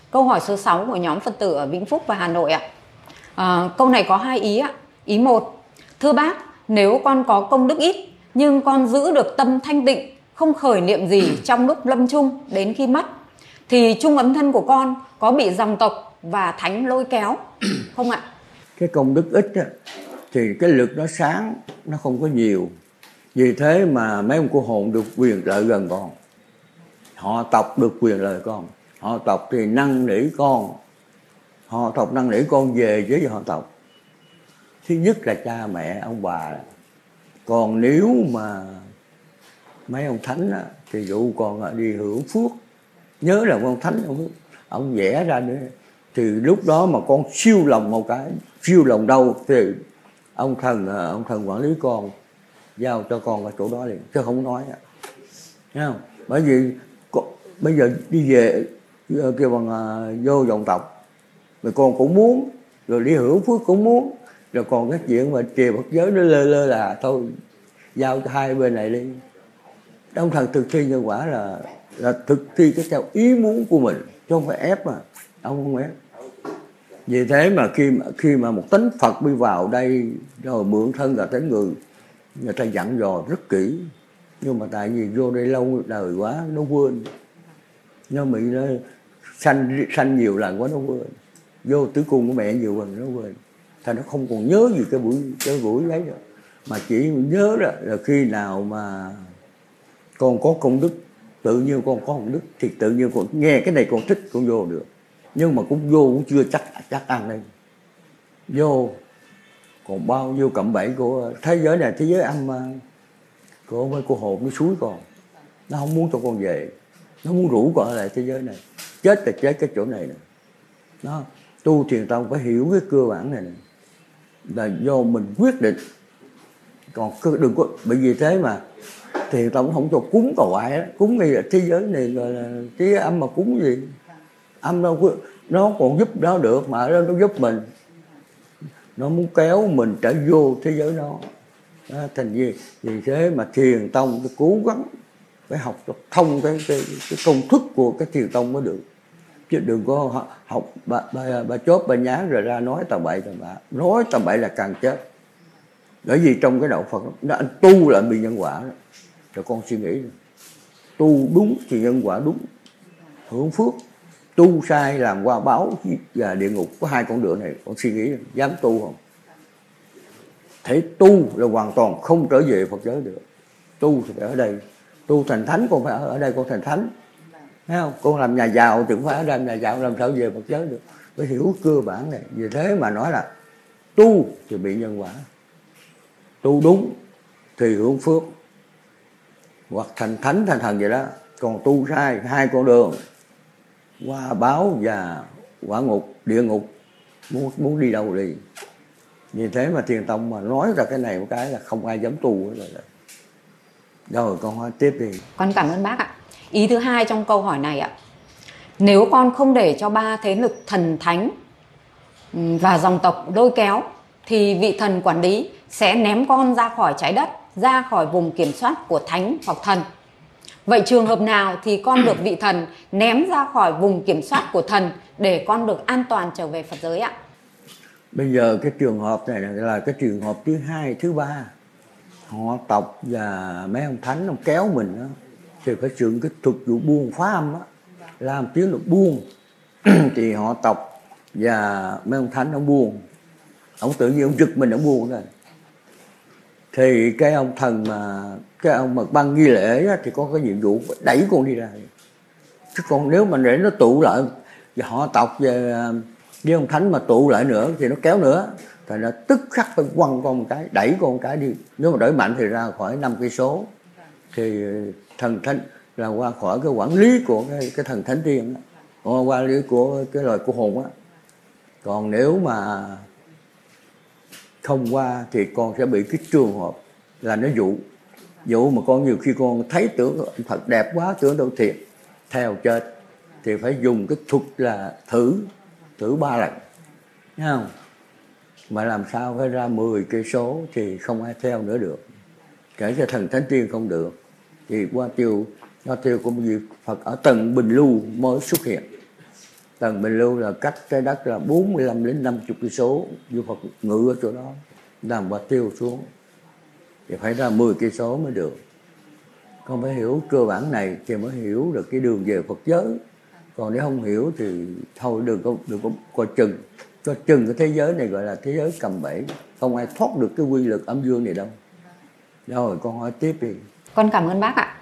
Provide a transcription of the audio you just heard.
Câu hỏi số 6 của nhóm Phật tử ở Vĩnh Phúc và Hà Nội ạ. Câu này có 2 ý ạ. Ý 1: thưa bác, nếu con có công đức ít nhưng con giữ được tâm thanh tịnh, không khởi niệm gì trong lúc lâm chung đến khi mất, thì chung ấm thân của con có bị dòng tộc và thánh lôi kéo không ạ? Cái công đức ít á, thì cái lực nó sáng, nó không có nhiều. Vì thế mà mấy ông cô hồn được quyền lợi gần con, họ tộc được quyền lợi con. Họ tộc thì năn nỉ con, họ tộc năn nỉ con về với họ tộc. Thứ nhất là cha mẹ ông bà. Còn nếu mà mấy ông thánh á, thì dụ con đi hưởng phước, nhớ là ông thánh ông vẽ ra nữa, thì lúc đó mà con siêu lòng một cái, siêu lòng đâu thì ông thần quản lý con giao cho con ở chỗ đó liền, chứ không nói. Thấy không? Bởi vì bây giờ đi về kêu bằng vô dòng tộc, rồi con cũng muốn, rồi đi hưởng phước cũng muốn, rồi còn cái chuyện mà trì Phật giới nó lơ lơ là thôi giao cho hai bên này đi. Ông thần thực thi nhân quả là thực thi cái theo ý muốn của mình, chứ không phải ép mà. Ông không ép. Vì thế mà khi mà một tánh Phật đi vào đây rồi mượn thân là tánh người ta dặn dò rất kỹ, nhưng mà tại vì vô đây lâu đời quá nó quên, nó bị nó sanh nhiều lần quá nó quên, vô tử cung của mẹ nhiều lần nó quên, thành nó không còn nhớ gì cái buổi đấy rồi, mà chỉ nhớ là khi nào mà con có công đức, tự nhiên con có công đức thì tự nhiên con nghe cái này con thích con vô được, nhưng mà cũng vô cũng chưa chắc ăn đây. Vô còn bao nhiêu cạm bẫy của thế giới này, thế giới âm của mấy cô hồn nó suối con, nó không muốn cho con về, nó muốn rủ con ở lại thế giới này, chết là chết cái chỗ này nè. Nó tu thiền tông phải hiểu cái cơ bản này nè, là do mình quyết định, còn đừng có bởi vì thế mà thiền tông không cho cúng cầu ai đó. Cúng ngay là thế giới này gọi là thế giới âm, mà cúng gì âm đâu, nó còn giúp nó được mà nó giúp mình, nó muốn kéo mình trở vô thế giới đó. Thành vì thế mà thiền tông phải cố gắng phải học cho thông cái công thức của cái thiền tông mới được, chứ đừng có học bà chốt bà nhá rồi ra nói tầm bậy tầm bạ. Nói tầm bậy là càng chết. Bởi vì trong cái đạo Phật nó anh tu là bị nhân quả đó. Rồi con suy nghĩ rồi. Tu đúng thì nhân quả đúng, hưởng phước. Tu sai làm qua báo và địa ngục, có hai con đường này. Con suy nghĩ dám tu không? Thể tu là hoàn toàn không trở về Phật giới được. Tu thì phải ở đây. Tu thành thánh con phải ở đây, con thành thánh. Thấy không? Con làm nhà giàu thì cũng phải ở đây nhà giàu, làm sao về Phật giới được. Phải hiểu cơ bản này. Vì thế mà nói là tu thì bị nhân quả, tu đúng thì hưởng phước, hoặc thành thánh thành thần vậy đó. Còn tu sai hai con đường, qua báo và quả ngục, địa ngục, muốn đi đâu đi. Vì thế mà thiền tông mà nói ra cái này một cái là không ai dám tu rồi. Rồi con hỏi tiếp đi. Con cảm ơn bác ạ. Ý thứ hai trong câu hỏi này ạ: nếu con không để cho ba thế lực thần thánh và dòng tộc lôi kéo, thì vị thần quản lý sẽ ném con ra khỏi trái đất, ra khỏi vùng kiểm soát của thánh hoặc thần. Vậy trường hợp nào thì con được vị thần ném ra khỏi vùng kiểm soát của thần để con được an toàn trở về Phật giới ạ? Bây giờ cái trường hợp này là cái trường hợp thứ hai, thứ ba. Họ tộc và mấy ông thánh ông kéo mình đó, thì phải sử dụng cái thuật vụ buông phá âm đó, làm tiếng được buông. Thì họ tộc và mấy ông thánh ông buông, ông tự nhiên ông giật mình ông buông rồi. Thì cái ông thần mà cái ông mà ban nghi lễ đó, thì có cái nhiệm vụ đẩy con đi ra. Chứ còn nếu mà để nó tụ lại và họ tộc với ông thánh mà tụ lại nữa thì nó kéo nữa, thì nó tức khắc phải quăng con một cái, đẩy con một cái đi. Nếu mà đẩy mạnh thì ra khỏi 5 cây số, thì thần thánh là qua khỏi cái quản lý của cái thần thánh tiên đó, qua quản lý của cái loài của hồn á. Còn nếu mà không qua thì con sẽ bị cái trường hợp là nó dụ mà con nhiều khi con thấy tưởng Phật đẹp quá, tưởng đâu thiệt, theo chết thì phải dùng cái thuật là thử 3 lần, thấy không? Mà làm sao phải ra 10 cây số thì không ai theo nữa được, kể cả thần thánh tiên không được, thì qua tiêu của một vị Phật ở tầng bình lưu mới xuất hiện. Tầng Bình Lưu là cách trái đất là 45 đến 50 cây số, vua Phật ngự ở chỗ đó, làm qua tiêu xuống thì phải ra 10 cây số mới được. Con phải hiểu cơ bản này thì mới hiểu được cái đường về Phật giới. Còn nếu không hiểu thì thôi đừng có coi chừng. Cho chừng cái thế giới này gọi là thế giới cầm bẫy, không ai thoát được cái quy luật âm dương này đâu. Rồi con hỏi tiếp đi. Con cảm ơn bác ạ.